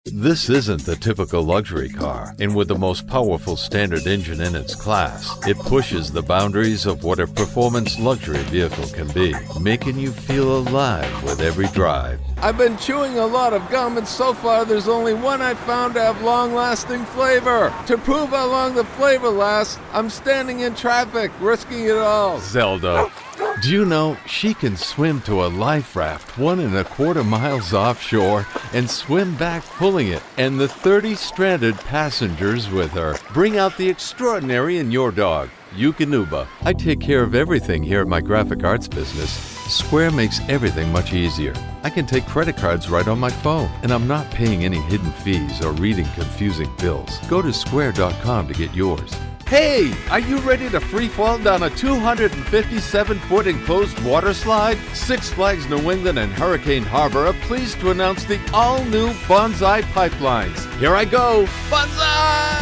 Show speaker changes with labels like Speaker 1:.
Speaker 1: This isn't the typical luxury car, and with the most powerful standard engine in its class, it pushes the boundaries of what a performance luxury vehicle can be, making you feel alive with every drive.
Speaker 2: I've been chewing a lot of gum, and so far there's only one I found to have long-lasting flavor. To prove how long the flavor lasts, I'm standing in traffic, risking it all.
Speaker 1: Zelda, do you know she can swim to a life raft 1.25 miles offshore and swim back pulling it, and the 30 stranded passengers with her? Bring out the extraordinary in your dog. Eukanuba. I take care of everything here at my graphic arts business. Square makes everything much easier. I can take credit cards right on my phone, and I'm not paying any hidden fees or reading confusing bills. Go to square.com to get yours. Hey, are you ready to free fall down a 257-foot enclosed water slide? Six Flags New England and Hurricane Harbor are pleased to announce the all-new Bonsai Pipelines. Here I go. Bonsai!